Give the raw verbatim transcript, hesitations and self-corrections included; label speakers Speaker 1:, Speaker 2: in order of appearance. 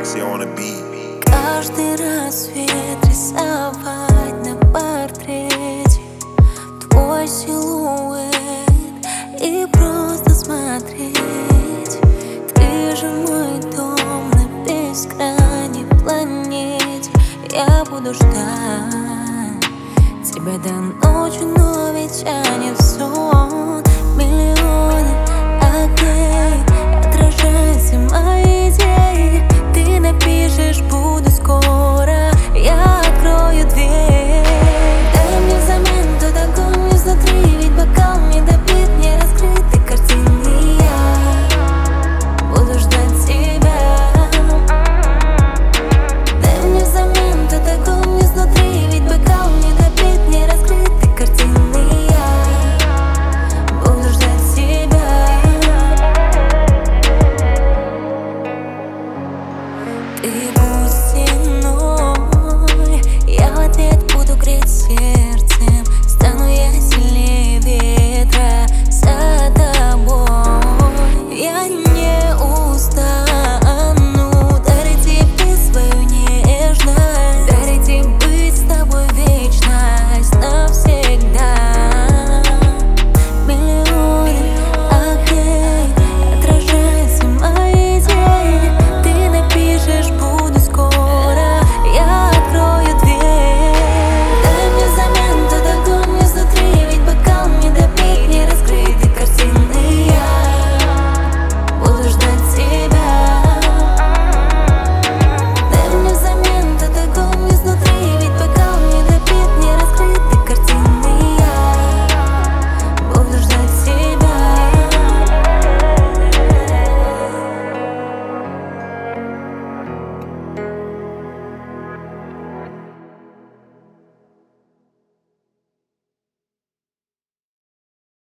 Speaker 1: Lexi on the beat.
Speaker 2: Каждый рассвет рисовать на портрете твой силуэт и просто смотреть. Ты же мой дом на бескрайней планете. Я буду ждать тебя до ночи, но ведь тянет сон. Миллионы огней отражается моя